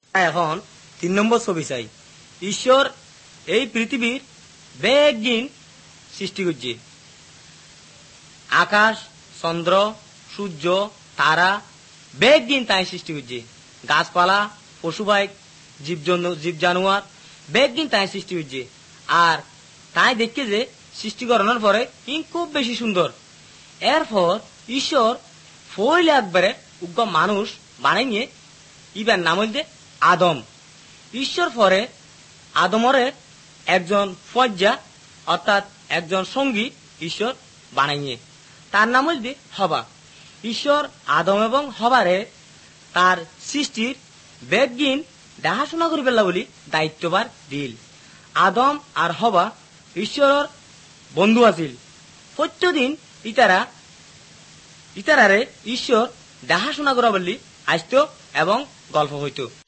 এখন 3 নম্বর ছবি চাই। ঈশ্বর এই পৃথিবীর বেগিন সৃষ্টি করছে। আকাশ, চন্দ্র, সূর্য, তারা বেগিন তাই সৃষ্টি করছে। গাছপালা, পশুপাই, জীব জানোয়ার বেগিন তাই সৃষ্টি করছে। আর তাই দেখছে যে সৃষ্টি করানোর পরে খুব বেশি সুন্দর। এরপর ঈশ্বর ফইলে একবারে উগ্র মানুষ বানাই নিয়ে ইবার নাম হইতে আদম। ঈশ্বর পরে আদমরে একজন ফজ্জা অর্থাৎ একজন সঙ্গী ঈশ্বর বানাই নিয়ে, তার নাম হইতে হবা। ঈশ্বর আদম এবং হবারে তার সৃষ্টির বেগিন দেখাশোনা করি পেলা বলি দায়িত্ববার দিল। আদম আর হবা ঈশ্বরের বন্ধু আছিল। প্রত্যেকদিন ইতারারে ঈশ্বর দেখাশোনা করা বললি আসতো এবং গল্প হইতো।